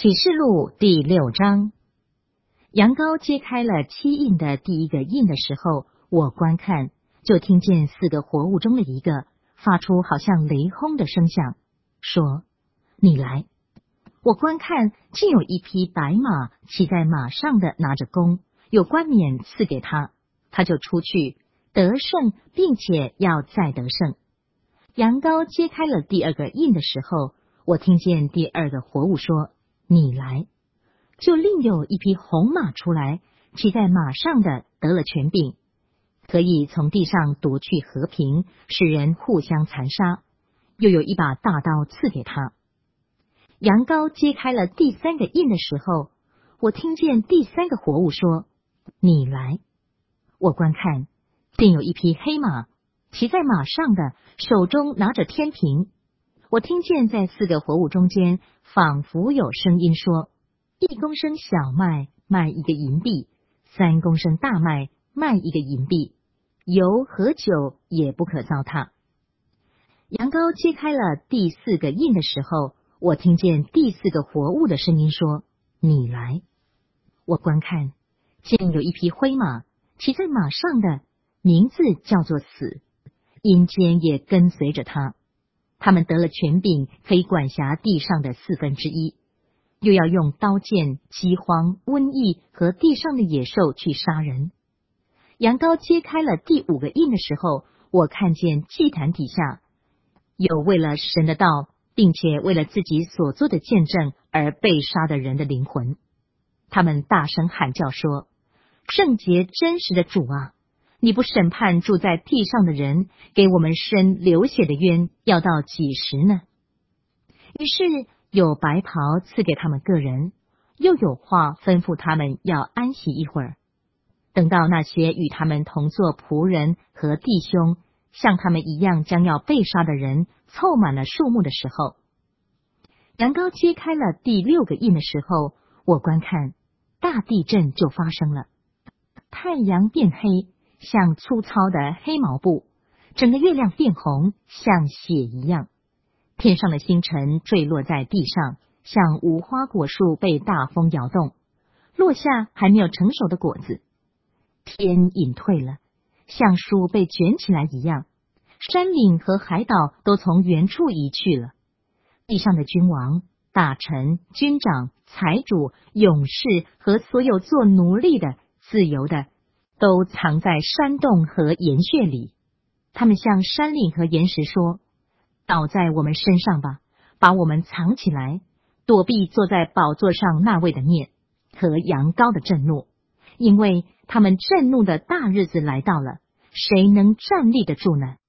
启示录第6章。羊羔揭开了7印的第一个印的时候，我观看，就听见4个活物中的一个发出好像雷轰的声响，说：你来。我观看，竟有一匹白马，骑在马上的拿着弓，有冠冕赐给他，他就出去得胜，并且要再得胜。羊羔揭开了第2个印的时候，我听见第2个活物说：你来。就另有一匹红马出来，骑在马上的得了权柄，可以从地上夺去和平，使人互相残杀，又有一把大刀赐给他。羊羔揭开了第3个印的时候，我听见第3个活物说：你来。我观看，见有一匹黑马，骑在马上的手中拿着天平。我听见在4个活物中间，仿佛有声音说：1公升小麦卖1个银币，3公升大麦卖1个银币，油和酒也不可糟蹋。羊羔揭开了第4个印的时候，我听见第4个活物的声音说：你来。我观看，见有一匹灰马，骑在马上的名字叫做死，阴间也跟随着他。他们得了权柄，可以管辖地上的1/4，又要用刀剑、饥荒、瘟疫和地上的野兽去杀人。羊羔揭开了第5个印的时候，我看见祭坛底下有为了神的道，并且为了自己所做的见证而被杀的人的灵魂。他们大声喊叫说：圣洁真实的主啊，你不审判住在地上的人，给我们伸流血的冤，要到几时呢？于是有白袍赐给他们个人，又有话吩咐他们要安息一会儿，等到那些与他们同作仆人和弟兄，像他们一样将要被杀的人凑满了数目的时候。羊羔揭开了第6个印的时候，我观看，大地震就发生了，太阳变黑，像粗糙的黑毛布，整个月亮变红，像血一样。天上的星辰坠落在地上，像无花果树被大风摇动，落下还没有成熟的果子。天隐退了，像书被卷起来一样，山岭和海岛都从原处移去了。地上的君王、大臣、军长、财主、勇士和所有做奴隶的、自由的，都藏在山洞和岩穴里。他们向山岭和岩石说：倒在我们身上吧，把我们藏起来，躲避坐在宝座上那位的面和羊羔的震怒，因为他们震怒的大日子来到了，谁能站立得住呢？